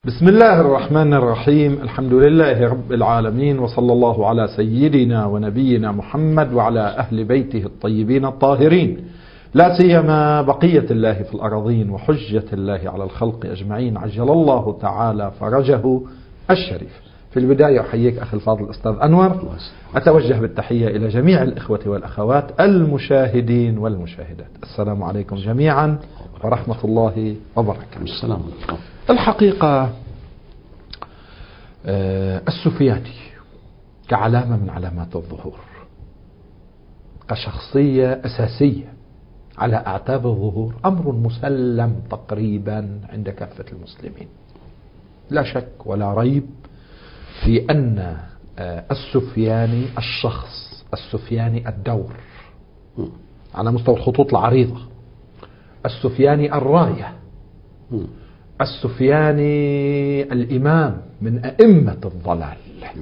بسم الله الرحمن الرحيم. الحمد لله رب العالمين، وصلى الله على سيدنا ونبينا محمد وعلى أهل بيته الطيبين الطاهرين، لا سيما بقية الله في الأراضين وحجة الله على الخلق أجمعين، عجل الله تعالى فرجه الشريف. في البداية أحييك أخي الفاضل الأستاذ أنور، أتوجه بالتحية إلى جميع الإخوة والأخوات المشاهدين والمشاهدات. السلام عليكم جميعا ورحمة الله وبركاته. السلام. الحقيقة السفياني كعلامة من علامات الظهور، كشخصية أساسية على أعتاب الظهور، أمر مسلم تقريبا عند كافة المسلمين. لا شك ولا ريب في أن السفياني الشخص، السفياني الدور على مستوى الخطوط العريضة، السفياني الراية، السفياني الإمام من أئمة الضلال،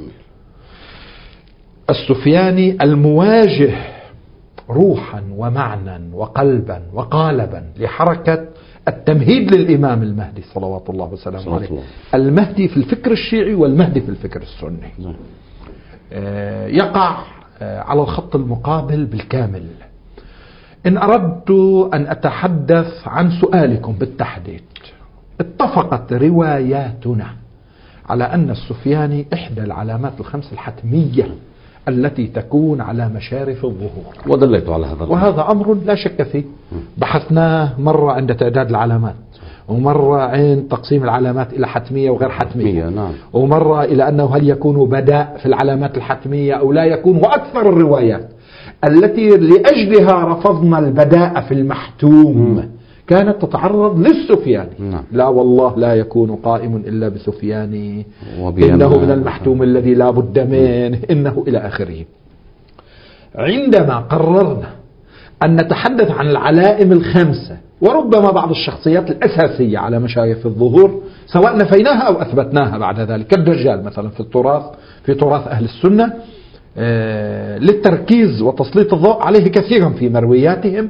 السفياني المواجه روحا ومعنى وقلبا وقالبا لحركة التمهيد للإمام المهدي صلوات الله وسلامه عليه، المهدي في الفكر الشيعي والمهدي في الفكر السني. يقع على الخط المقابل بالكامل. إن أردت أن أتحدث عن سؤالكم بالتحديد، اتفقت رواياتنا على أن السفياني إحدى العلامات الخمس الحتمية التي تكون على مشارف الظهور، ودليت على هذا، وهذا أمر لا شك فيه. بحثناه مرة عند تعداد العلامات، ومرة عند تقسيم العلامات إلى حتمية وغير حتمية، نعم. ومرة إلى أنه هل يكون بداء في العلامات الحتمية أو لا يكون. وأكثر الروايات التي لأجلها رفضنا البداء في المحتوم كانت تتعرض للسفياني. لا والله لا يكون قائم إلا بسفياني، إنه من المحتوم الذي لا بد منه، إنه إلى آخره. عندما قررنا أن نتحدث عن العلائم الخمسة وربما بعض الشخصيات الأساسية على مشارف الظهور، سواء نفيناها أو أثبتناها بعد ذلك، كالدجال مثلا في تراث أهل السنة، للتركيز وتسليط الضوء عليه كثيرا في مروياتهم،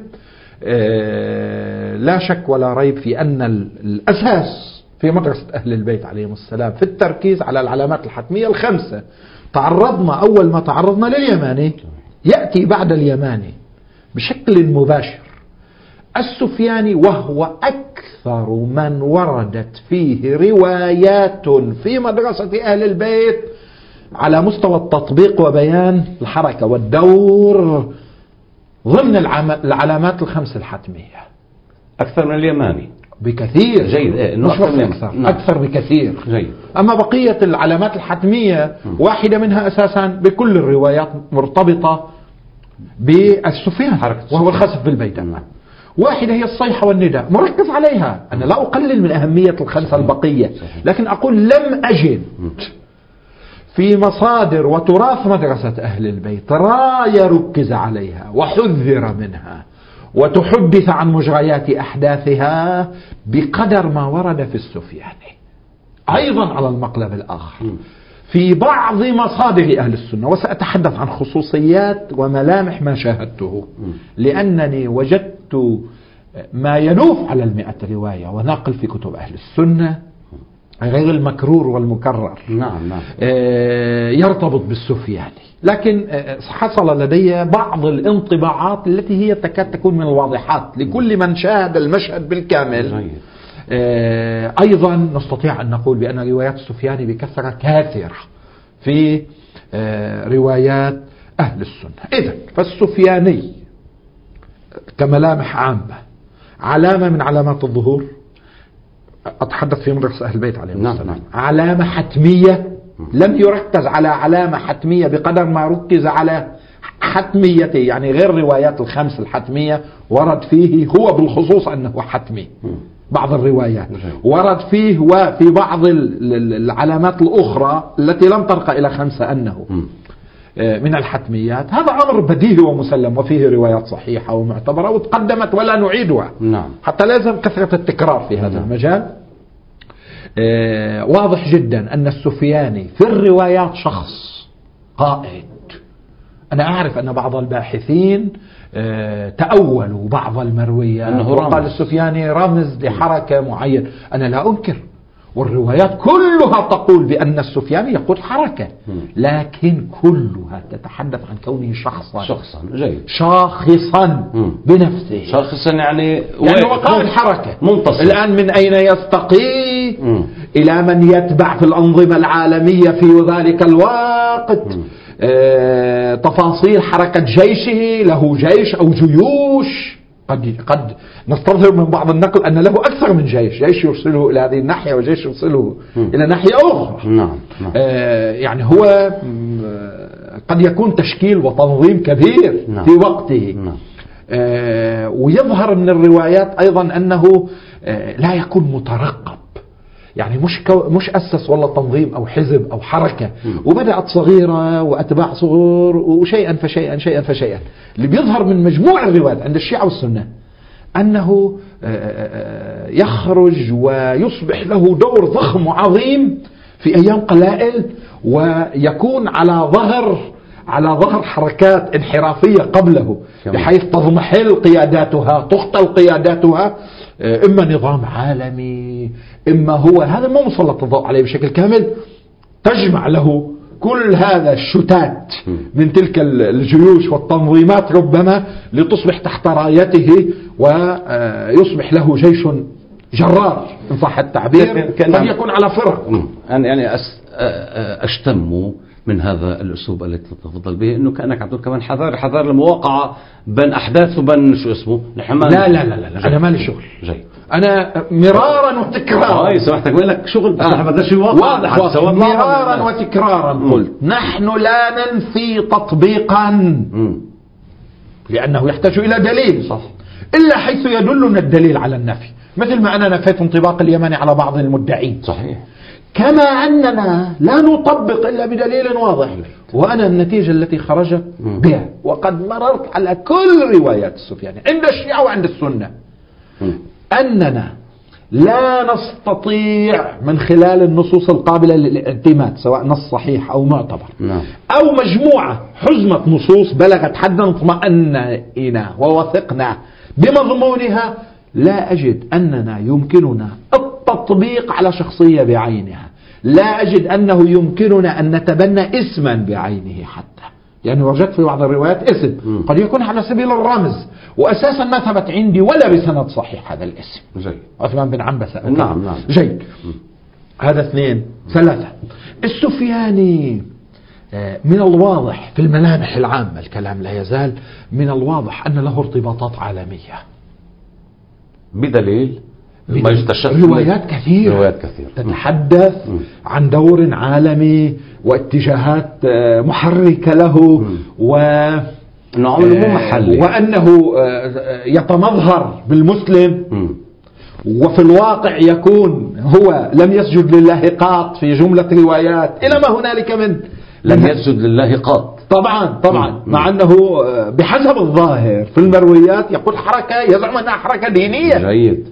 لا شك ولا ريب في أن الأساس في مدرسة أهل البيت عليهم السلام في التركيز على العلامات الحتمية الخمسة. أول ما تعرضنا لليماني، يأتي بعد اليماني بشكل مباشر السفياني، وهو أكثر من وردت فيه روايات في مدرسة أهل البيت على مستوى التطبيق وبيان الحركة والدور ضمن العلامات الخمس الحتمية، أكثر من اليماني بكثير. جيد. مش أكثر. نعم. أكثر بكثير. جيد. أما بقية العلامات الحتمية واحدة منها أساسا بكل الروايات مرتبطة بالسفيان، وهو الخسف بالبيت. واحدة هي الصيحة والنداء، مركز عليها. أنا لا أقلل من أهمية الخمسة البقية، لكن أقول لم أجد في مصادر وتراث مدرسة أهل البيت راية ركز عليها وحذر منها وتحدث عن مجريات أحداثها بقدر ما ورد في السفياني. أيضا على المقلب الآخر في بعض مصادر أهل السنة، وسأتحدث عن خصوصيات وملامح ما شاهدته، لأنني وجدت ما ينوف على 100 رواية وناقل في كتب أهل السنة غير المكرور والمكرر. نعم. يرتبط بالسفياني، لكن حصل لدي بعض الانطباعات التي هي تكاد تكون من الواضحات لكل من شاهد المشهد بالكامل. أيضا نستطيع أن نقول بأن روايات السفياني بكثرة كثيرة في روايات أهل السنة. إذن فالسفياني كملامح عامة علامة من علامات الظهور، أتحدث في مدرسة أهل البيت عليهم السلام. علامة حتمية، لم يركز على علامة حتمية بقدر ما ركز على حتميته، يعني غير روايات الخمس الحتمية ورد فيه هو بالخصوص أنه حتمي. بعض الروايات ورد فيه وفي بعض العلامات الأخرى التي لم ترقى إلى خمسة أنه من الحتميات. هذا أمر بديهي ومسلم، وفيه روايات صحيحة ومعتبرة وتقدمت ولا نعيدها. حتى لازم كثرة التكرار في هذا المجال. واضح جدا أن السفياني في الروايات شخص قائد. أنا أعرف أن بعض الباحثين تأولوا بعض المرويات وقال السفياني رمز لحركة معينة. أنا لا أنكر، والروايات كلها تقول بأن السفياني يقود حركة، لكن كلها تتحدث عن كونه شخصا جيد، شاخصا بنفسه، شخصا يعني هو قائد حركة منتصر. الآن من أين يستقي إلى من يتبع في الأنظمة العالمية في ذلك الوقت، تفاصيل حركة جيشه، له جيش أو جيوش، قد نستظهر من بعض النقل أن له أكثر من جيش يرسله إلى هذه الناحية وجيش يرسله إلى ناحية أخرى. نعم. يعني هو قد يكون تشكيل وتنظيم كبير في وقته. ويظهر من الروايات أيضا أنه لا يكون مترقب، يعني مش أسس والله تنظيم أو حزب أو حركة وبدأت صغيرة وأتباع صغور وشيئا فشيئا شيئا فشيئا. اللي بيظهر من مجموع الروايات عند الشيعة والسنة أنه يخرج ويصبح له دور ضخم وعظيم في أيام قلائل، ويكون على ظهر حركات انحرافية قبله بحيث تضمحل قياداتها، تقتل قياداتها، إما نظام عالمي، إما هو هذا ما مسلط الضوء عليه بشكل كامل، تجمع له كل هذا الشتات من تلك الجيوش والتنظيمات ربما لتصبح تحت رايته ويصبح له جيش جرار إن صح التعبير، قد يكون على فرق. يعني أشتم من هذا الأسلوب الذي تتفضل به أنه كأنك عم تقول كمان حذار المواقعة بين أحداث وبين شو اسمه لا أنا مالي شغل. جيد. أنا مرارا وتكرارا سمحتك بقول لك شغل بس هذا شيء واضح مرارا وتكرارا قلت نحن لا ننفي تطبيقا لأنه يحتاج إلى دليل، صح، إلا حيث يدلنا الدليل على النفي، مثل ما أنا نفيت انطباق اليمني على بعض المدعين، صحيح، كما أننا لا نطبق إلا بدليل واضح. وأنا النتيجة التي خرجت بها وقد مررت على كل روايات السفياني عند الشيعة وعند السنة أننا لا نستطيع من خلال النصوص القابلة للاعتماد سواء نص صحيح أو معتبر أو مجموعة حزمة نصوص بلغت حدا اطمأننا ووثقنا بمضمونها، لا أجد أننا يمكننا التطبيق على شخصية بعينها، لا أجد أنه يمكننا أن نتبنى اسما بعينه حتى، يعني وجدت في بعض الروايات اسم قد يكون على سبيل الرمز وأساسا ما ثبت عندي ولا بسند صحيح هذا الاسم، جيد. عثمان بن عنبسة. نعم. جيد. هذا 2. 3. السفياني من الواضح في الملامح العامة، الكلام لا يزال من الواضح أن له ارتباطات عالمية بدليل ما روايات كثيرة تتحدث عن دور عالمي واتجاهات محركة له وأنه يتمظهر بالمسلم وفي الواقع يكون هو لم يسجد لله قط في جملة روايات إلى ما هنالك من لم يسجد لله قط. طبعا مع أنه بحسب الظاهر في المرويات يقول حركة يزعم أنها حركة دينية. جيد.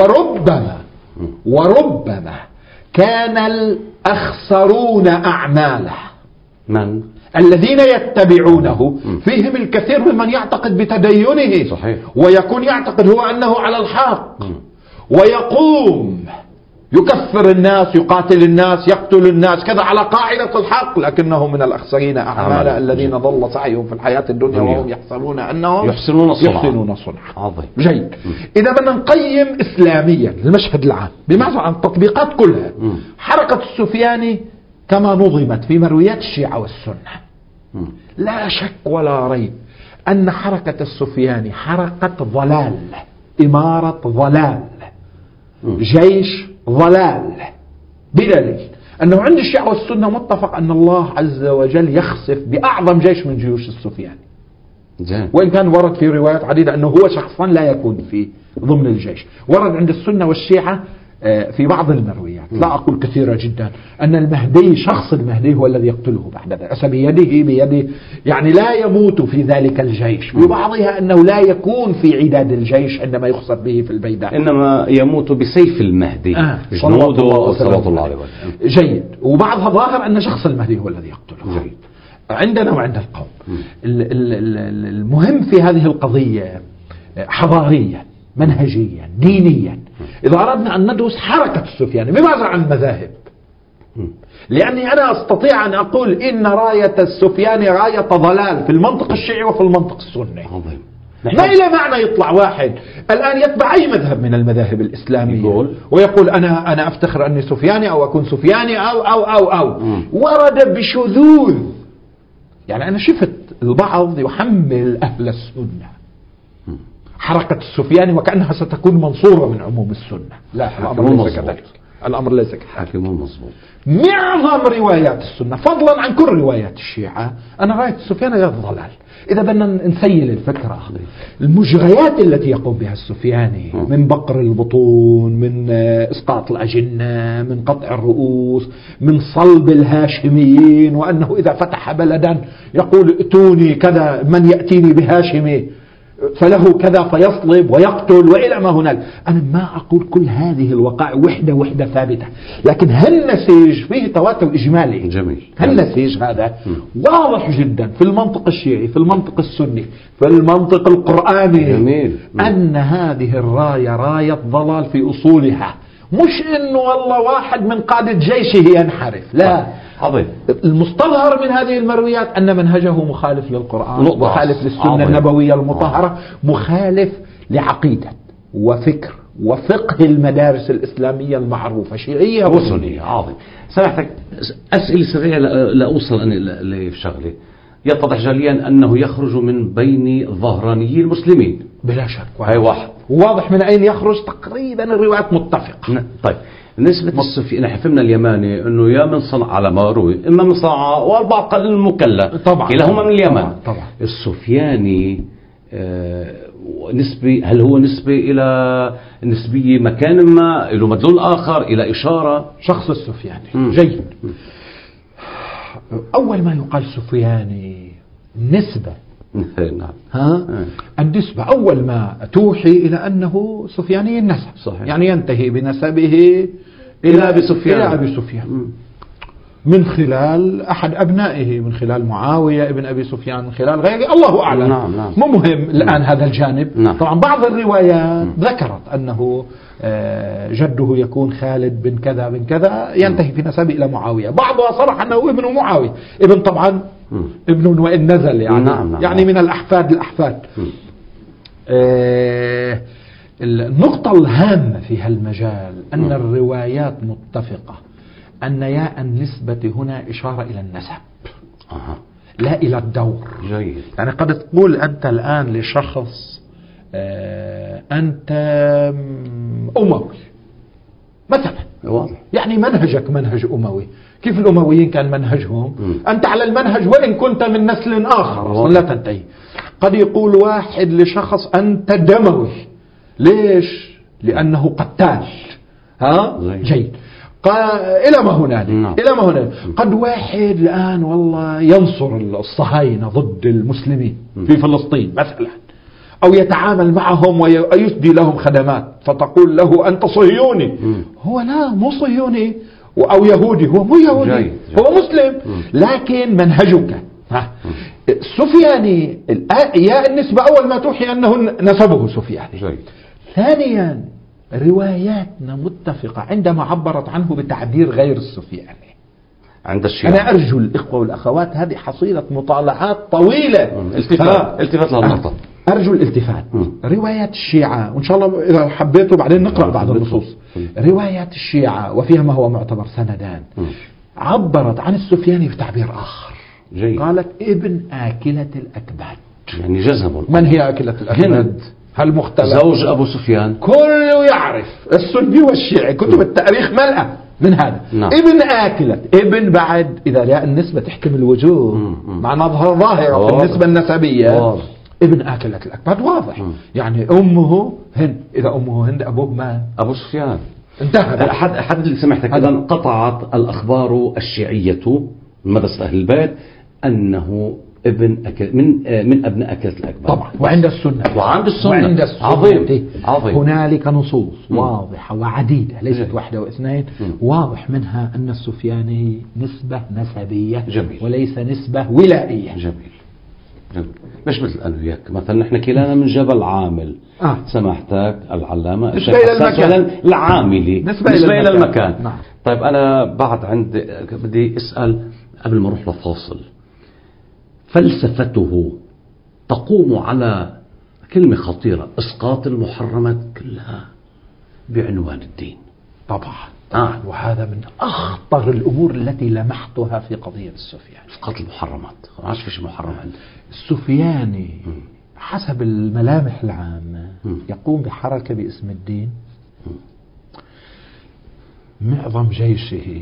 وربما كان الأخسرون أعماله من؟ الذين يتبعونه فيهم الكثير ممن يعتقد بتدينه، صحيح، ويكون يعتقد هو أنه على الحق ويقوم يكفر الناس، يقاتل الناس، يقتل الناس كذا على قاعدة الحق، لكنه من الأخسرين أعمالا الذين ضل سعيهم في الحياة الدنيا وهم يحسبون أنهم يحسنون صنعا. عظيم. جيد. إذا بدنا نقيم إسلاميا المشهد العام بمعنى عن التطبيقات كلها، حركة السفياني كما نظمت في مرويات الشيعة والسنة لا شك ولا ريب أن حركة السفياني حركة ضلال، إمارة ضلال، جيش ضلال، بدليل أنه عند الشيعة والسنة متفق أن الله عز وجل يخسف بأعظم جيش من جيوش السفياني، وإن كان ورد في روايات عديدة أنه هو شخصا لا يكون في ضمن الجيش. ورد عند السنة والشيعة في بعض المرويات، لا أقول كثيرة جدا، أن المهدي شخص المهدي هو الذي يقتله بعد ذلك بيده، يعني لا يموت في ذلك الجيش. ببعضها أنه لا يكون في عداد الجيش عندما يخسف به في البيداء، إنما يموت بسيف المهدي صلى الله عليه وسلم. جيد. وبعضها ظاهر أن شخص المهدي هو الذي يقتله. جيد. عندنا وعند القوم. المهم في هذه القضية حضاريا، منهجيا، دينيا، إذا أردنا أن ندرس حركة السفياني بماذا عن المذاهب، لأني أنا أستطيع أن أقول إن راية السفياني راية ضلال في المنطق الشيعي وفي المنطق السني. ما إلى معنى يطلع واحد الآن يتبع أي مذهب من المذاهب الإسلامية ويقول أنا أفتخر أني سفياني أو أكون سفياني أو ورد بشذوذ. يعني أنا شفت البعض يحمل أهل السنة حركة السفياني وكأنها ستكون منصورة من عموم السنة. لا، الأمر ليس كذلك. الأمر ليس كذلك. حاكمون مظبوط. معظم روايات السنة فضلا عن كل روايات الشيعة أنا راية السفياني غير ضلال. إذا بدنا نسيل الفكرة، المجريات التي يقوم بها السفياني من بقر البطون، من إسقاط الأجنة، من قطع الرؤوس، من صلب الهاشميين، وأنه إذا فتح بلدا يقول ائتوني كذا من يأتيني بهاشمي فله كذا فيصلب ويقتل وإلى ما هنالك. أنا ما أقول كل هذه الوقائع وحدة ثابتة، لكن هالنسيج فيه تواتر إجمالي. جميل. هالنسيج هذا واضح جدا في المنطق الشيعي، في المنطق السني، في المنطق القرآني. جميل. أن هذه الراية راية ضلال في أصولها، مش إنه والله واحد من قادة جيشه ينحرف، لا. عظيم. المستظهر من هذه المرويات أن منهجه مخالف للقرآن، مخالف للسنة النبوية المطهرة، مخالف لعقيدة وفكر وفقه المدارس الإسلامية المعروفة شيعية وسنية. عظيم. سمحتك أسئلة سريعة لأوصل لشغلة. يتضح جليا أنه يخرج من بين ظهراني المسلمين بلا شك، هاي واحد واضح من أين يخرج. تقريبا الروايات متفقة. طيب نسبة السفياني احنا فهمنا اليماني انه يا من صنعاء على ما روي، اما من صنعاء والبعض قال المكلا، طبعا كلاهما من اليمن. طبعا. السفياني نسبي، هل هو نسبي الى نسبية مكان ما، له مدلول اخر، الى اشارة؟ شخص السفياني جيد. اول ما يقال سفياني نسبة النسبة أول ما توحي إلى أنه سفياني النسب. صحيح. يعني ينتهي بنسبه إلى أبي سفيان من خلال أحد أبنائه، من خلال معاوية ابن أبي سفيان، من خلال غيره، الله أعلم. نعم. مو مهم الآن هذا الجانب. نعم. طبعا بعض الروايات ذكرت أنه جده يكون خالد بن كذا بن كذا، ينتهي في نسبه إلى معاوية. بعضها صرح أنه ابن معاوية، ابن طبعا ابن وإن نزل يعني. نعم. يعني من الأحفاد. النقطة الهامة في هالمجال أن الروايات متفقة أن ياء النسبة هنا إشارة إلى النسب لا إلى الدور. جيد. يعني قد تقول أنت الآن لشخص أنت أموي مثلا، واضح. يعني منهجك منهج أموي. كيف الأمويين كان منهجهم؟ أنت على المنهج وإن كنت من نسل آخر لا تنتهي. قد يقول واحد لشخص أنت دموي. ليش؟ لأنه قتال. جيد. إلى ما هنالك. قد واحد الآن والله ينصر الصهاينة ضد المسلمين في فلسطين مثلا، أو يتعامل معهم ويسدي لهم خدمات، فتقول له أنت صهيوني. هو لا، مو صهيوني. أو يهودي، هو مو يهودي. هو مسلم. لكن منهجك السفياني يا النسبة أول ما توحي أنه نسبه سفياني. ثانيا رواياتنا متفقة عندما عبرت عنه بتعبير غير السفياني عند الشيعة. أنا أرجو الإخوة والأخوات، هذه حصيلة مطالعات طويلة. التفات للنقطة. أرجو الالتفات. روايات الشيعة، وإن شاء الله إذا حبيتوا بعدين نقرأ بعض النصوص. روايات الشيعة وفيها ما هو معتبر سندان عبرت عن السفياني بتعبير آخر. جيد. قالت ابن آكلة الأكباد. يعني جزموا. من هي آكلة الأكباد؟ هل مختلف؟ زوج أبو سفيان. كله يعرف، السني والشيعي كتب التاريخ ملأة من هذا. ابن آكلة، ابن بعد إذا جاء النسبة تحكم الوجوه مع نظهر ظاهرة في النسبة النسبية. ابن آكلة الأكباد واضح. يعني أمه هند، إذا أمه هند أبوه ما أبو سفيان. انتهى. أحد اللي سمحتك إذا قطعت الأخبار الشيعية من مدرسة أهل البيت أنه ابن من أبناء أكلة الأكباد. طبعا. وعند السنة. عظيم. هنالك نصوص واضحة وعديدة، ليست واحدة واثنين. واضح منها أن السفياني نسبة نسبية. جميل. وليس نسبة ولائية. جميل. مش مثل أنا وياك مثلا، نحن كلانا من جبل عامل. سماحتك العلامة نسبة إلى المكان العاملي نسبة إلى المكان. نعم. طيب أنا بعد عندي بدي أسأل قبل ما أروح لفاصل، فلسفته تقوم على كلمة خطيرة: إسقاط المحرمات كلها بعنوان الدين. طبعا. وهذا من أخطر الأمور التي لمحتها في قضية السفياني. إسقاط المحرمات، ما عادش فيش محرم عنده. السفياني حسب الملامح العامة يقوم بحركة باسم الدين. معظم جيشه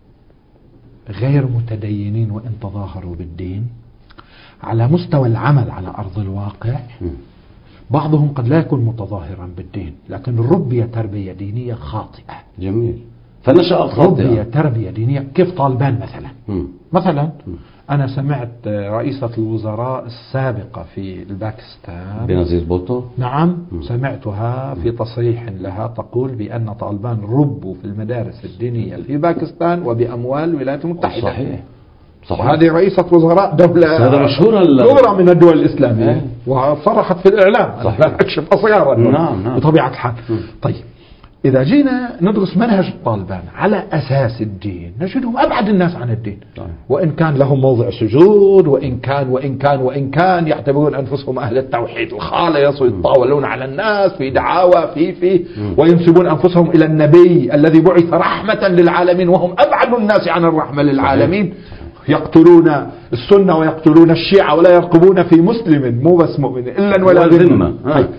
غير متدينين وإن تظاهروا بالدين. على مستوى العمل على أرض الواقع بعضهم قد لا يكون متظاهرا بالدين، لكن ربي تربية دينية خاطئة. جميل. فنشأ خاطئة. ربي تربية دينية كيف طالبان مثلا أنا سمعت رئيسة الوزراء السابقة في الباكستان بنظير بوتو. نعم. سمعتها في تصريح لها تقول بأن طالبان ربوا في المدارس الدينية في باكستان وبأموال الولايات المتحدة. صحيح. وهذه رئيسة وزراء دولة كبرى من الدول الإسلامية وصرحت في الإعلام. لا أكشف أصغارا. نعم. بطبيعة الحال. طيب إذا جينا ندرس منهج الطالبان على أساس الدين نجدهم أبعد الناس عن الدين. وإن كان لهم موضع سجود، وإن كان يعتبرون أنفسهم أهل التوحيد الخالص ويتطاولون على الناس في دعاوى في وينسبون أنفسهم إلى النبي الذي بعث رحمة للعالمين، وهم أبعد الناس عن الرحمة للعالمين. يقتلون السنة ويقتلون الشيعة ولا يرقبون في مسلم مو بس مؤمن إلا ولا ذمة.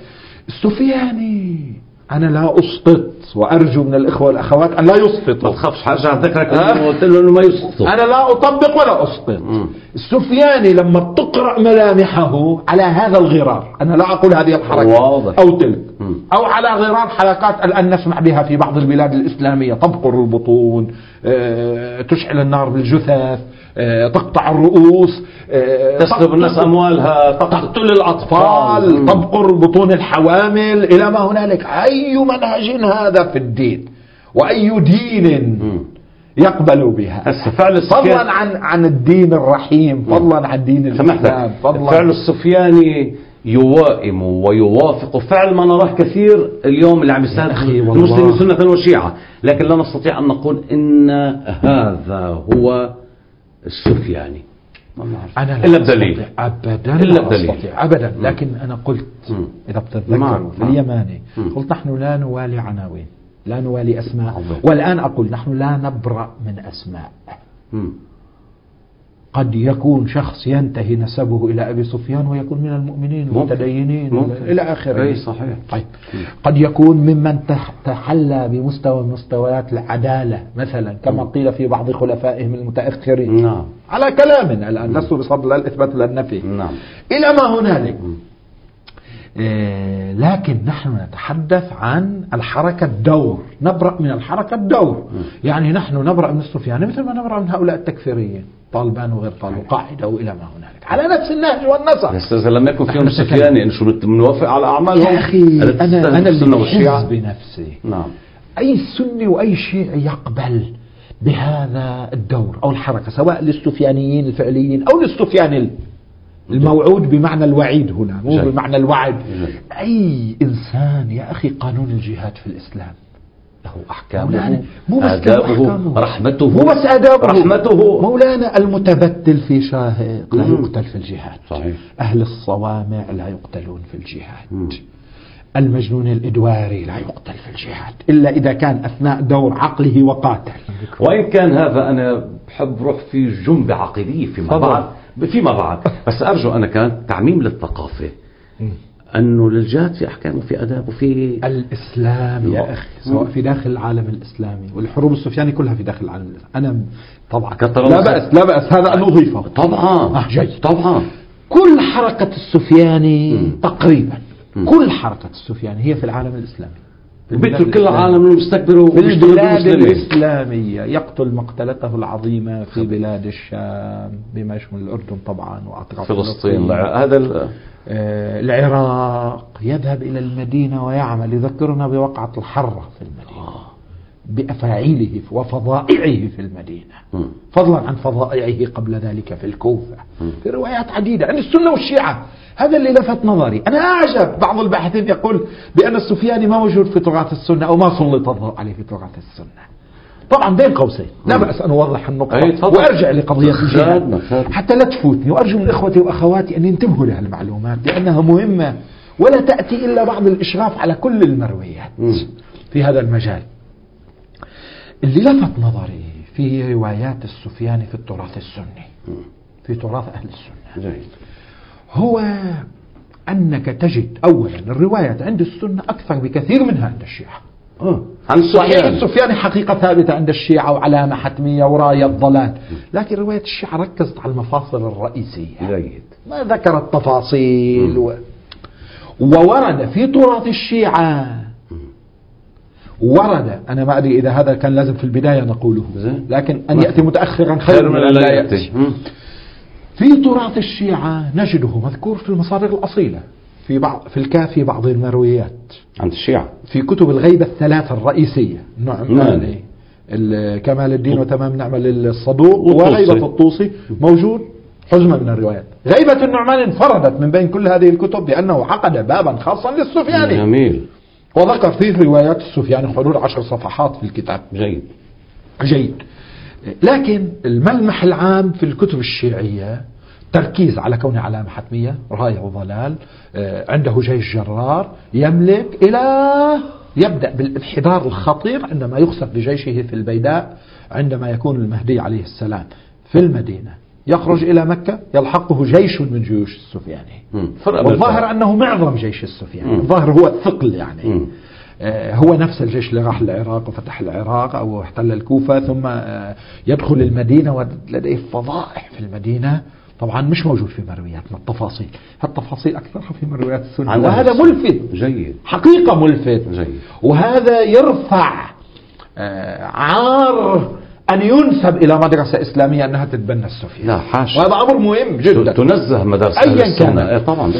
السفياني أنا لا أسقط، وأرجو من الإخوة والأخوات أن لا يسقطوا. ما تخافش، حاجة ذكرك قلت له إنه ما يسقطوا. أنا لا أطبق ولا أسقط. السفياني لما تقرأ ملامحه على هذا الغرار، أنا لا أقول هذه الحركة واضح. أو تلك أو على غرار حركات الآن نسمع بها في بعض البلاد الإسلامية: تبقر البطون، تشعل النار بالجثث، تقطع الرؤوس، تسلب الناس أموالها، تقتل الأطفال، تبقر بطون الحوامل، إلى ما هنالك. أي منهج هذا في الدين؟ وأي دين يقبل بها؟ فضلا عن الدين الرحيم، فضلا عن دين الإسلام. فعل السفياني يوائم ويوافق فعل ما نراه كثير اليوم اللي عم يستهدف المسلمين سنة وشيعة، لكن لا نستطيع أن نقول إن هذا هو السفياني. أنا لا أستطيع أبدا. لكن أنا قلت إذا بتتذكروا في اليماني قلت نحن لا نوالي عناوين، لا نوالي أسماء. والآن أقول نحن لا نبرأ من أسماء. قد يكون شخص ينتهي نسبه إلى أبي سفيان ويكون من المؤمنين المتدينين إلى آخره. صحيح. طيب قد يكون ممن تحلى بمستوى من مستويات العدالة مثلا، كما قيل في بعض خلفائهم المتأخرين. نعم. على كلامنا الآن لست بصدد لا الإثبات ولا النفي. نعم. إلى ما هنالك. لكن نحن نتحدث عن الحركة الدور، نبرأ من الحركة الدور. يعني نحن نبرأ من السفياني مثل ما نبرأ من هؤلاء التكفيريين، طالبان وغير طالبان، قاعدة وإلى ما هنالك، على نفس النهج والنسق. أستاذ لم يكن فيهم السفياني إن شو بنوافق على أعمالهم؟ يا أخي أنا اللي أحس بنفسي. نعم. أي سني وأي شيعي يقبل بهذا الدور أو الحركة، سواء للسفيانيين الفعليين أو للسفياني الموعود بمعنى الوعيد هنا، مو بمعنى الوعد. أي إنسان يا أخي قانون الجهاد في الإسلام له أحكامه، آدابه، رحمته، مو بس آدابه، رحمته. مولانا المتبتل في شاهق لا يقتل في الجهاد. صحيح. أهل الصوامع لا يقتلون في الجهاد. المجنون الإدواري لا يقتل في الجهاد إلا إذا كان أثناء دور عقله وقاتل. وإن كان هذا أنا بحب روح في جنبة عقيدية فيما بعد بس أرجو أنا كان تعميم للثقافة، أنه للجهاد في أحكام وفي أداب وفي الإسلام يا أخي، سواء في داخل العالم الإسلامي، والحروب السفياني كلها في داخل العالم الإسلامي. أنا طبعا لا بأس هذا أن نضيفه طبعا. جيد. طبعا كل حركة السفياني تقريبا كل حركة السفياني هي في العالم الإسلامي، بيقتل كل العالم المستكبر في البلاد الإسلامية، يقتل مقتلته العظيمة في بلاد الشام بما يشمل الأردن طبعا وأطراف فلسطين، هذا العراق، يذهب إلى المدينة ويعمل. يذكرنا بوقعة الحرة في المدينة. بأفاعيله وفضائعه في المدينة، فضلا عن فضائعه قبل ذلك في الكوفة، في روايات عديدة عن السنة والشيعة. هذا اللي لفت نظري. أنا أعجب بعض الباحثين يقول بأن السفياني ما موجود في تراث السنة أو ما سلط الضوء عليه في تراث السنة. طبعا بين قوسين لا بأس أن أوضح النقطة وأرجع لقضية الجهاد حتى لا تفوتني، وأرجو من إخوتي وأخواتي أن ينتبهوا لها المعلومات لأنها مهمة ولا تأتي إلا بعد الإشراف على كل المرويات في هذا المجال. اللي لفت نظري في روايات السفياني في التراث السني، في تراث أهل السنة، هو أنك تجد أولا الروايات عند السنة أكثر بكثير منها عند الشيعة. صحيح السفياني حقيقة ثابتة عند الشيعة وعلامة حتمية وراية ضلال، لكن رواية الشيعة ركزت على المفاصل الرئيسية، ما ذكرت تفاصيل وورد في تراث الشيعة، ورد، أنا ما أدري إذا هذا كان لازم في البداية نقوله، لكن أن يأتي متأخرا خير من أن لا يأتي. في تراث الشيعة نجده مذكور في المصادر الأصيلة، في الكافي بعض المرويات عند الشيعة، في كتب الغيبة الثلاثة الرئيسية، نعم كمال الدين وتمام نعمة للصدوق وغيبة الطوسي، موجود حزمة من الروايات. غيبة النعمان انفردت من بين كل هذه الكتب لأنه عقد بابا خاصا للسفياني. جميل. وذكر فيه روايات السفياني حدود 10 صفحات في الكتاب. جيد. لكن الملمح العام في الكتب الشيعية تركيز على كونه علامة حتمية، راية وضلال، عنده جيش جرار يملك، إلى يبدأ بالانحدار الخطير عندما يخسف بجيشه في البيداء عندما يكون المهدي عليه السلام في المدينة، يخرج إلى مكة يلحقه جيش من جيوش السفياني، والظاهر أنه معظم جيش السفياني، الظاهر هو الثقل يعني، هو نفس الجيش اللي راح العراق وفتح العراق أو احتل الكوفة ثم يدخل المدينة ولديه فضائح في المدينة، طبعا مش موجود في مروياتنا التفاصيل، هالتفاصيل أكثرها في مرويات السنة، وهذا ملفت جيد، حقيقة ملفت جيد. وهذا يرفع عار أن ينسب إلى مدرسة إسلامية أنها تتبنى السفياني، لا حاشا، وهذا أمر مهم جدا، تنزه مدرسة أيا كان طبعا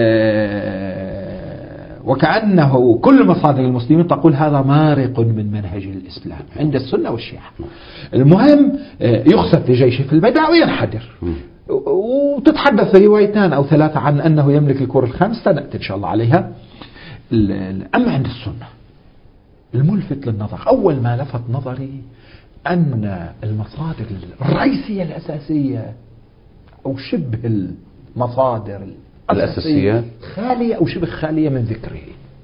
وكأنه كل مصادر المسلمين تقول هذا مارق من منهج الإسلام عند السنة والشيعة. المهم يخسف لجيشه في البيداء وينحدر، وتتحدث روايتان أو ثلاثة عن أنه يملك الكرة الخامسة، سنأتي إن شاء الله عليها. أما عند السنة الملفت للنظر، أول ما لفت نظري أن المصادر الرئيسية الأساسية أو شبه المصادر الأساسية خالية أو شبه خالية من ذكره.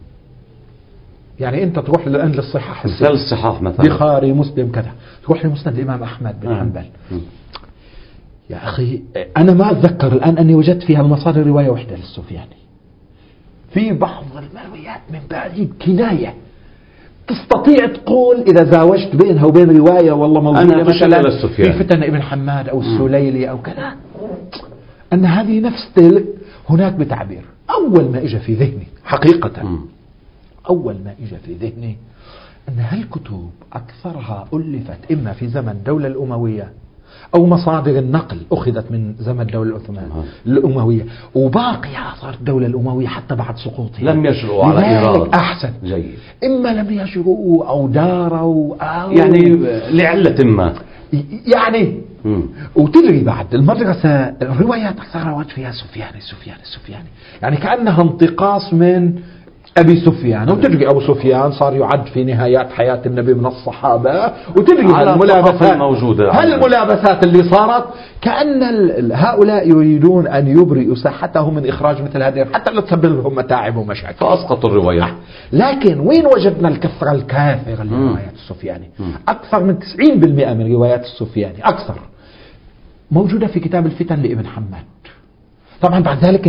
يعني أنت تروح الآن للصحاح، مثل الصحاح مثلا بخاري مسلم كذا، تروح لمسند الإمام أحمد بن حنبل، يا أخي أنا ما أتذكر الآن أني وجدت فيها المصادر رواية واحدة للسفياني. في بعض المرويات من بعيد كناية، تستطيع تقول إذا زاوجت بينها وبين رواية والله موجودة مثلا في فتن ابن حماد أو السليلي أو كذا، أن هذه نفس تلك هناك بتعبير. أول ما إجا في ذهني حقيقة، أول ما إجا في ذهني أن هالكتب أكثرها ألفت إما في زمن الدولة الأموية أو مصادر النقل أخذت من زمن الدولة الأموية، وباقي آثار الدولة الأموية حتى بعد سقوطها لم يجرؤوا على إيراد أحسن جيد، إما لم يجرؤوا أو داروا أو يعني لعلة ما يعني وتدري بعد المدرسة الروايات أكثر ورد فيها سفياني يعني كأنها انتقاص من أبي سفيان، وتدري أبو سفيان صار يعد في نهايات حياة النبي من الصحابة، وتدري هالملابسات موجودة، هالملابسات اللي صارت كأن هؤلاء يريدون أن يبرئوا ساحتهم من إخراج مثل هذه حتى لا تسبب لهم متاعب ومشاكل، فأسقطوا الرواية. لكن وين وجدنا الكثرة الكافرة لروايات السفياني؟ أكثر من 90% من روايات السفياني أكثر موجودة في كتاب الفتن لابن حماد. طبعا بعد ذلك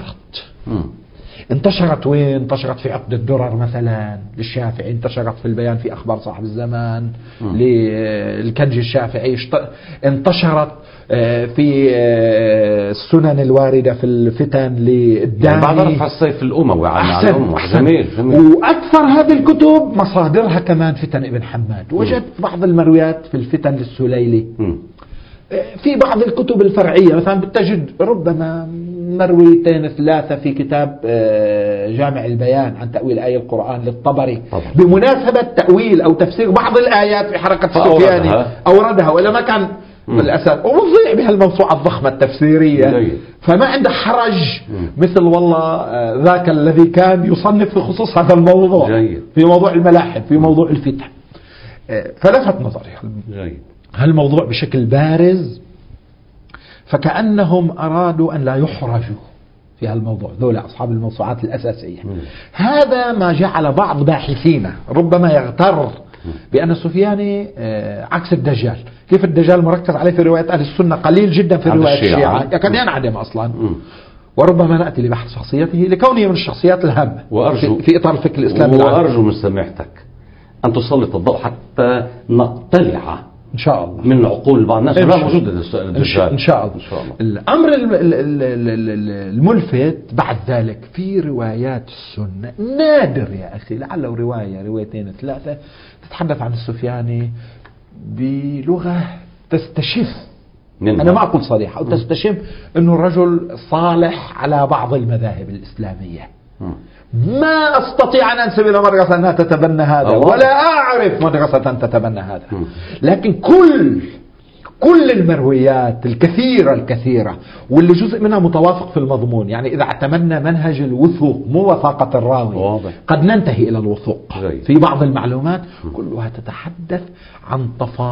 انتشرت وين؟ انتشرت في عقد الدرر مثلا للشافعي، انتشرت في البيان في أخبار صاحب الزمان للكنج الشافعي، انتشرت في السنن الواردة في الفتن للداني بعد رفع السيف الأموي على الأمة. جميل. وأكثر هذه الكتب مصادرها كمان فتن ابن حماد. وجدت بعض المرويات في الفتن للسليلي. في بعض الكتب الفرعية مثلا بتجد ربما مرويتين ثلاثة في كتاب جامع البيان عن تأويل آية القرآن للطبري بمناسبة تأويل أو تفسير بعض الآيات في حركة السفياني أوردها، وإلا ما كان بالأساس ومضيع بها الموسوعة الضخمة التفسيرية. فما عنده حرج مثل والله ذاك الذي كان يصنف في خصوص هذا الموضوع في موضوع الملاحم في موضوع الفتن. فلفت نظري هالموضوع بشكل بارز، فكأنهم أرادوا أن لا يحرجوا في هالموضوع ذولا أصحاب الموسوعات الأساسية. هذا ما جعل بعض باحثين ربما يغتر بأن السفياني عكس الدجال. كيف الدجال مركز عليه في رواية أهل السنة قليل جدا في رواية الشيعة يكاد ينعدم أصلا. وربما نأتي لبحث شخصيته لكونه من الشخصيات الهامة في إطار الفكر الإسلامي. وأرجو من سماحتك أن تسلط الضوء حتى نقتلع إن شاء الله من عقول بعض الناس لا موجود إن شاء الله. الأمر الملفت بعد ذلك في روايات السنة نادر يا أخي لعله روايتين ثلاثة تتحدث عن السفياني بلغة تستشف، أنا ما أقول صريحة، أو تستشف أنه الرجل صالح على بعض المذاهب الإسلامية. ما أستطيع أن أنسب إلى مدرسة أنها تتبنى هذا ولا أعرف مدرسة تتبنى هذا، لكن كل المرويات الكثيرة واللي جزء منها متوافق في المضمون، يعني إذا اعتمدنا منهج الوثوق مو وثاقة الراوي قد ننتهي إلى الوثوق في بعض المعلومات، كلها تتحدث عن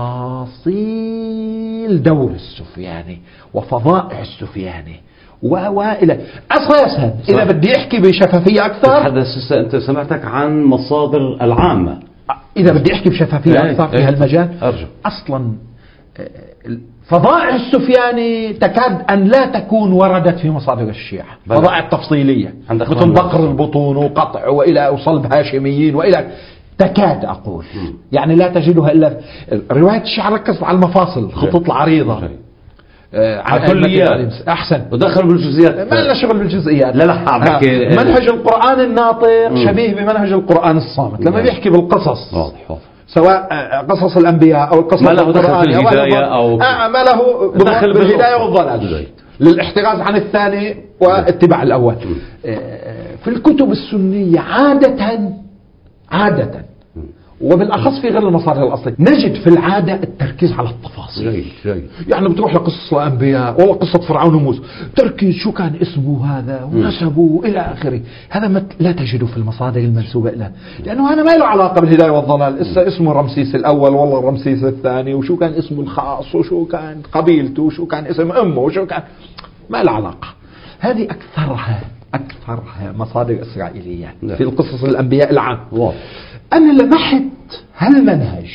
تفاصيل دور السفياني وفضائع السفياني وإلى أساسا. إذا بدي أحكي بشفافية أكثر، أنت سمعتك عن مصادر العامة، إذا بدي أحكي بشفافية أكثر في هالمجال أصلا فضائع السفياني تكاد أن لا تكون وردت في مصادر الشيعة، فضائع تفصيلية مثل بقر البطون وقطع وإلى وصلب هاشميين وإلى تكاد أقول يعني لا تجدها إلا رواية الشيعة ركزت على المفاصل الخطوط العريضة عن أحسن ودخل بالجزئيات، ما لنا شغل بالجزئيات. لا منهج القرآن الناطق شبيه بمنهج القرآن الصامت لما بيحكي بالقصص سواء قصص الأنبياء أو القصص ما له دخل في الهداية أو ما له دخل بالهداية والضلال للاحتراز عن الثاني واتباع الأول. في الكتب السنية عادة وبالأخص في غير المصادر الأصلية نجد في العادة التركيز على التفاصيل. يعني بتروح لقصص الأنبياء والله قصة فرعون وموسى تركيز شو كان اسمه هذا ونسبه إلى آخره، هذا لا تجده في المصادر المنسوبة له، لأنه هذا ما له علاقة بالهداية والضلال. اسمه رمسيس الأول والله رمسيس الثاني وشو كان اسمه الخاص وشو كان قبيلته وشو كان اسم أمه وشو كان، ما له علاقة. هذه أكثرها مصادر إسرائيلية في القصص الأنبياء العام. أنا لمحت هالمنهج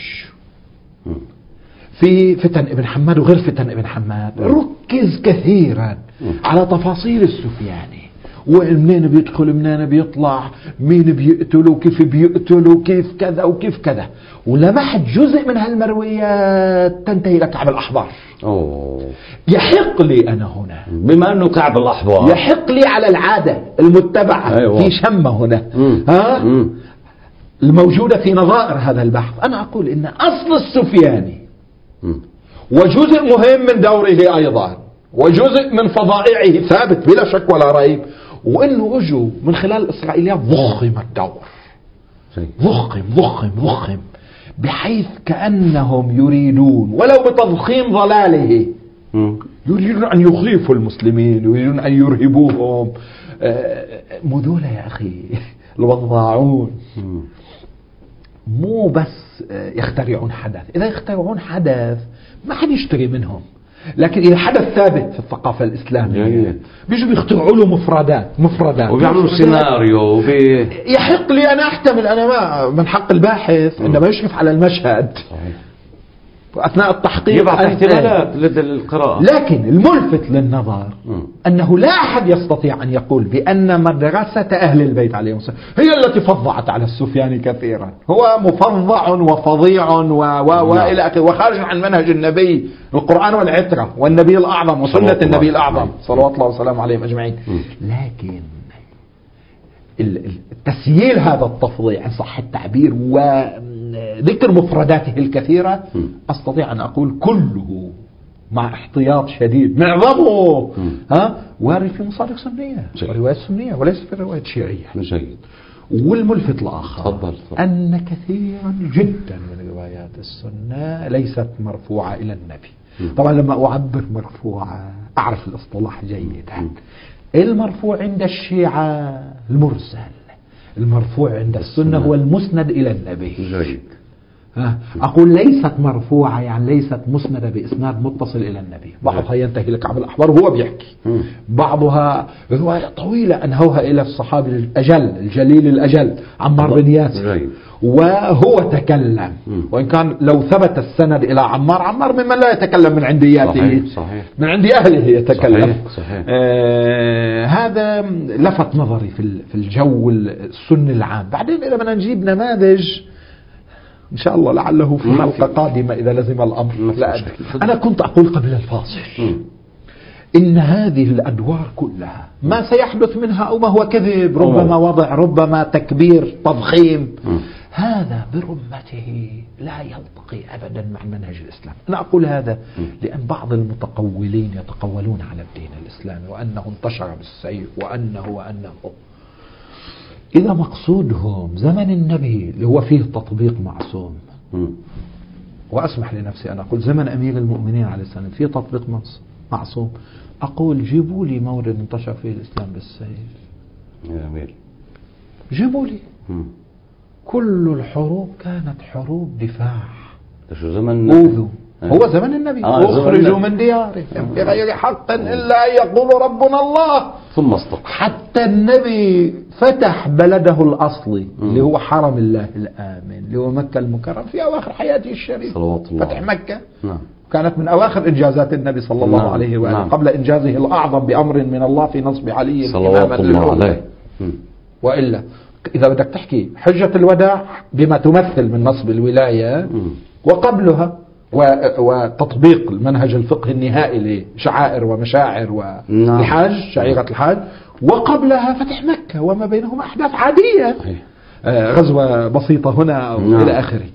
في فتن ابن حماد وغير فتن ابن حماد، ركز كثيرا على تفاصيل السفياني، ومنين بيدخل منين بيطلع، مين بيقتل وكيف بيقتل وكيف كذا وكيف كذا، ولمحت جزء من هالمرويات تنتهي إلى كعب الأحبار. يحق لي أنا هنا بما أنه كعب الأحبار يحق لي على العادة المتبعة في شمة هنا الموجودة في نظائر هذا البحث، أنا أقول إن أصل السفياني وجزء مهم من دوره أيضا وجزء من فضائعه ثابت بلا شك ولا ريب، وإنه أجوا من خلال الإسرائيليات ضخم الدور ضخم بحيث كأنهم يريدون ولو بتضخيم ضلاله يريدون أن يخيفوا المسلمين، يريدون أن يرهبوهم. مذولة يا أخي الوضاعون مو بس يخترعون حدث، إذا يخترعون حدث ما حد يشتري منهم، لكن إذا حدث ثابت في الثقافة الإسلامية بيجوا بيخترعوا له مفردات وبيعملوا سيناريو يحق لي أنا أحتمل، أنا ما من حق الباحث عندما يشرف على المشهد أثناء التحقيق يبعث احتمالات للقراءة، لكن الملفت للنظر أنه لا أحد يستطيع أن يقول بأن مدرسة أهل البيت عليهم السلام هي التي فضعت على السفياني كثيرا، هو مفضع وفظيع وإلى آخره وخارج عن منهج النبي القرآن والعترة والنبي الأعظم وسنة النبي الأعظم صلوات الله وسلامه عليهم أجمعين. لكن تسييل هذا التفضيع إن صح التعبير وذكر مفرداته الكثيرة أستطيع أن أقول كله مع احتياط شديد معظمه وارد في مصادر سنية وروايات سنية وليس في روايات شيعية. جيد. والملفت الآخر تفضل. أن كثيرا جدا من روايات السنة ليست مرفوعة إلى النبي. طبعا لما أعبر مرفوعة أعرف الاصطلاح جيدا. المرفوع عند الشيعة المرسل، المرفوع عند السنة هو المسند إلى النبي. جيد. أقول ليست مرفوعة يعني ليست مسندة بإسناد متصل إلى النبي. بعضها ينتهي لكعب الأحبار وهو بيحكي، بعضها رواية طويلة أنهوها إلى الصحابي الأجل الجليل الأجل عمار بن ياسر وهو تكلم. وإن كان لو ثبت السند إلى عمار ممن لا يتكلم من عندياته، صحيح. من عند أهله يتكلم. صحيح. هذا لفت نظري في الجو السني العام. بعدين إذا بدنا نجيب نماذج إن شاء الله لعله في حلقة قادمة إذا لزم الأمر. لا أنا كنت أقول قبل الفاصل إن هذه الأدوار كلها ما سيحدث منها أو ما هو كذب، ربما وضع، ربما تكبير، تضخيم، هذا برمته لا يلتقي أبدا مع منهج الإسلام. أنا أقول هذا لأن بعض المتقولين يتقولون على الدين الإسلامي وأنه انتشر بالسيف وأنه إذا مقصودهم زمن النبي اللي هو فيه تطبيق معصوم، وأسمح لنفسي أن أقول زمن أمير المؤمنين عليه السلام فيه تطبيق معصوم، أقول جيبوا لي مورد انتشر فيه الإسلام بالسيف. جميل. جيبوا لي. كل الحروب كانت حروب دفاع. شو زمن أوذوا. هو زمن النبي أخرجوا من ديارهم بغير حق إلا أن يقولوا ربنا الله ثم استقر. حتى النبي فتح بلده الأصلي اللي هو حرم الله الآمن اللي هو مكة المكرم في أواخر حياته الشريفة صلوات الله. فتح مكة كانت من أواخر إنجازات النبي صلى الله عليه وآله قبل إنجازه الأعظم بأمر من الله في نصب علي صلوات الله عليه. وإلا إذا بدك تحكي حجة الوداع بما تمثل من نصب الولاية وقبلها وتطبيق المنهج الفقهي النهائي لشعائر ومشاعر والحاج شعيرة الحاج، وقبلها فتح مكة وما بينهما أحداث عادية، غزوة بسيطة هنا إلى آخره.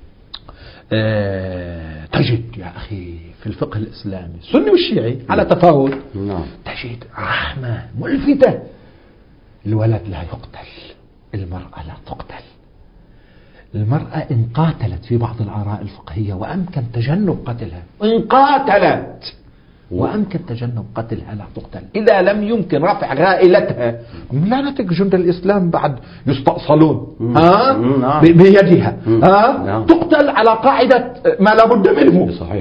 تجد يا أخي في الفقه الإسلامي السني والشيعي على تفاوت، تجد رحمة ملفتة. الولد لا يقتل، المرأة لا تقتل. المرأة إن قاتلت في بعض الآراء الفقهية وأمكن تجنب قتلها، إن قاتلت وأمكن تجنب قتلها لا تقتل. إذا لم يمكن رفع غائلتها لا نتج جند الإسلام بعد يستأصلون بيدها تقتل على قاعدة ما لا بد منه. صحيح.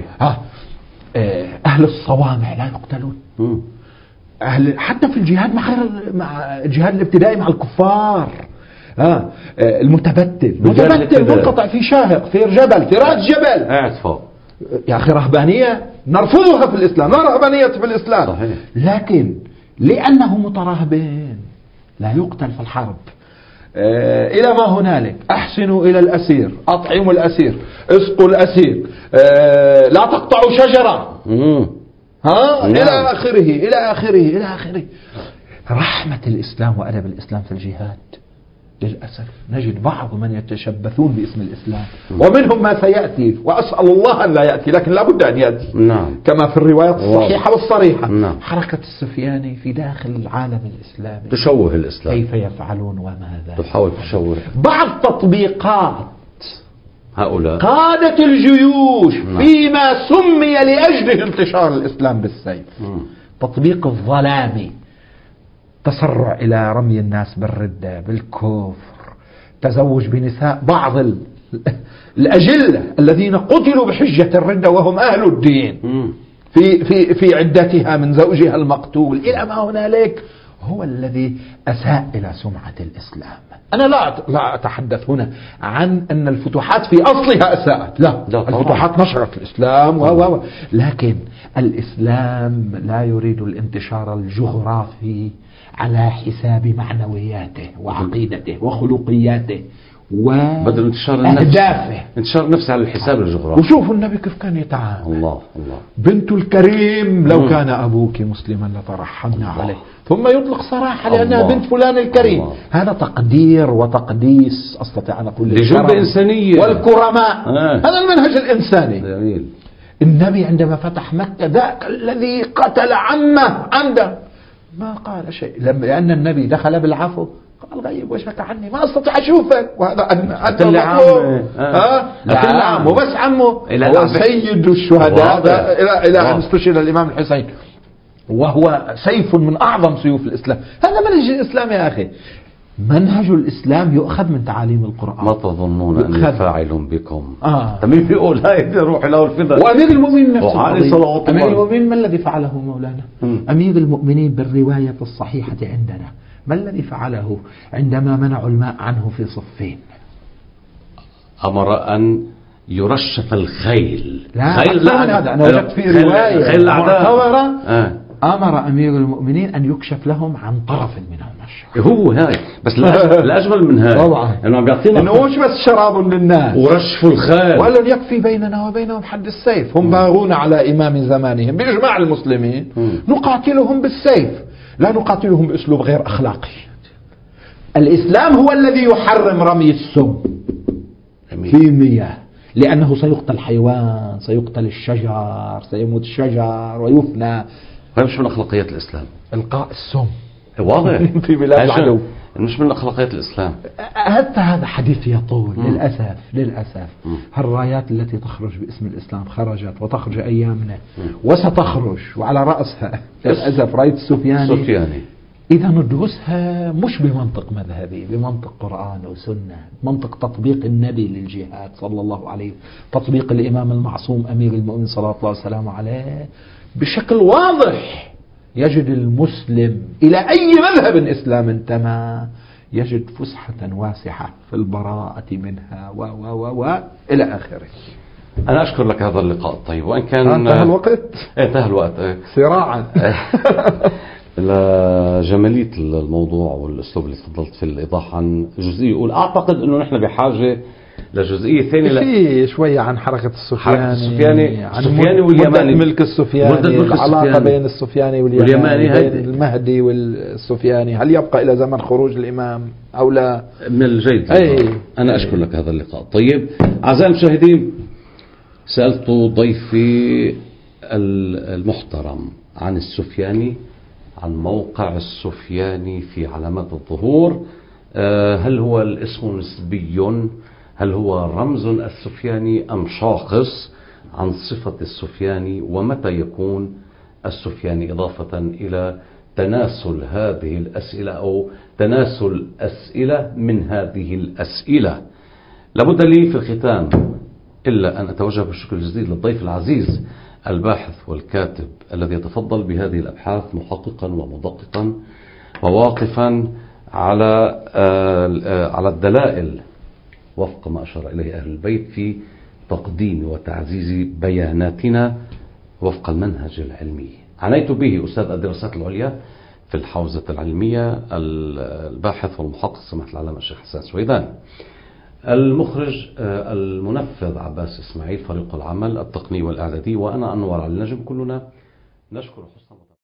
أهل الصوامع لا يقتلون. حتى في الجهاد مع الجهاد الابتدائي مع الكفار، المتبتل منقطع في شاهق في جبل في راس جبل قاعد فوق. يا أخي رهبانية نرفضها في الإسلام، لا رهبانية في الإسلام. صحيح. لكن لأنه مترهبين لا يقتل في الحرب. إلى ما هنالك أحسنوا إلى الأسير، أطعموا الأسير، اسقوا الأسير، لا تقطعوا شجرة، إلى آخره إلى آخره إلى آخره. رحمة الإسلام وأدب الإسلام في الجهاد للأسف نجد بعض من يتشبثون باسم الإسلام ومنهم ما سيأتي، وأسأل الله أن لا يأتي لكن لا بد أن يأتي. كما في الروايات الصحيحة والصريحة. حركة السفياني في داخل العالم الإسلامي تشوه الإسلام، كيف يفعلون وماذا تحاول تشوه بعض تطبيقات هؤلاء قادة الجيوش فيما سمي لأجله انتشار الإسلام بالسيف. تطبيق الظلامي، تسرع إلى رمي الناس بالردة بالكفر، تزوج بنساء بعض الأجلة الذين قتلوا بحجة الردة وهم أهل الدين في عدتها من زوجها المقتول إلى ما هنالك، هو الذي أساء إلى سمعة الإسلام. أنا لا أتحدث هنا عن أن الفتوحات في أصلها أساءت، لا الفتوحات نشرت الإسلام لكن الإسلام لا يريد الانتشار الجغرافي على حساب معنوياته وعقيدته وخلقياته بدل انتشار أهدافه، انتشار نفسه على الحساب الجغرافي. وشوفوا النبي كيف كان يتعامل. الله بنت الكريم لو كان أبوك مسلما لترحمنا عليه، ثم يطلق صراحة لأنها بنت فلان الكريم. هذا تقدير وتقديس أستطيع أن أقول لجنب إنسانية والكرماء. هذا المنهج الإنساني. جميل. النبي عندما فتح مكة ذاك الذي قتل عمه عمدا ما قال شيء، لأن النبي دخل بالعفو، قال غيب وجهك عني ما استطيع اشوفك، وهذا أنت المطلوب. عمه وبس عمه هو سيد الشهداء الى ان استشهد الامام الحسين، وهو سيف من اعظم سيوف الاسلام. هذا منهج الاسلام يا اخي، منهج الاسلام يؤخذ من تعاليم القران. ما تظنون اني فاعل بكم مين بيقول هاي روح له الفداء؟ وامير المؤمنين نفسه امير المؤمنين ما الذي فعله مولانا؟ امير المؤمنين بالروايه الصحيحه عندنا ما الذي فعله عندما منعوا الماء عنه في صفين؟ أمر أن يرشف الخيل. لا خيل هذا أنا وجدت في رواية معتبرة. أمر أمير المؤمنين أن يكشف لهم عن طرف من المشرق. هو هاي بس الأجمل من هاي طبعا إنه بيعطينا إنه مش بس شراب للناس ورشف الخيل، وقال لهم يكفي بيننا وبينهم حد السيف. هم باغون على إمام زمانهم بإجماع المسلمين نقاتلهم بالسيف، لا نقاتلهم بأسلوب غير أخلاقي. الإسلام هو الذي يحرم رمي السم في مياه، لأنه سيقتل حيوان، سيقتل الشجر، سيموت الشجر ويفنى. هذا مش من أخلاقيات الإسلام، إلقاء السم واضح في بلاد العدو مش من أخلاقيات الإسلام. حتى هذا حديث يطول. للأسف هالرايات التي تخرج باسم الإسلام خرجت وتخرج أيامنا وستخرج، وعلى رأسها للأسف راية السفياني. إذا ندرسها مش بمنطق مذهبي، بمنطق قرآن وسنة، منطق تطبيق النبي للجهاد صلى الله عليه، تطبيق الإمام المعصوم أمير المؤمنين صلى الله عليه وسلم عليه بشكل واضح. يجد المسلم إلى أي مذهب إسلام انتمى يجد فسحة واسعة في البراءة منها إلى آخره. أنا أشكر لك هذا اللقاء الطيب، وإن كان انتهى الوقت. انتهى الوقت صراعا. لجمالية الموضوع والأسلوب اللي تفضلت في الإيضاح عن جزئية، يقول أعتقد أنه نحن بحاجة لجزئية ثانية في شوية عن حركة السفياني، عن السفياني واليماني، ملك السفياني، العلاقة بين السفياني واليماني، بين المهدي والسفياني، هل يبقى إلى زمن خروج الإمام أو لا؟ من الجيد. أنا أشكر لك هذا اللقاء. طيب أعزائي المشاهدين، سألت ضيفي المحترم عن السفياني، عن موقع السفياني في علامات الظهور. هل هو الاسم نسبي؟ هل هو رمز السفياني أم شاخص؟ عن صفة السفياني ومتى يكون السفياني، إضافة إلى تناسل هذه الأسئلة أو تناسل أسئلة من هذه الأسئلة. لابد لي في الختام إلا أن أتوجه بالشكر الجزيل للضيف العزيز الباحث والكاتب الذي يتفضل بهذه الأبحاث محققا ومدققا وواقفا على الدلائل وفق ما أشار إليه أهل البيت في تقديم وتعزيز بياناتنا وفق المنهج العلمي. عنيت به أستاذ الدراسات العليا في الحوزة العلمية الباحث والمحقق سماحة العلامة الشيخ حسان سويدان. المخرج المنفذ عباس إسماعيل، فريق العمل التقني والإعدادي، وأنا أنور علي النجم. كلنا نشكر حسن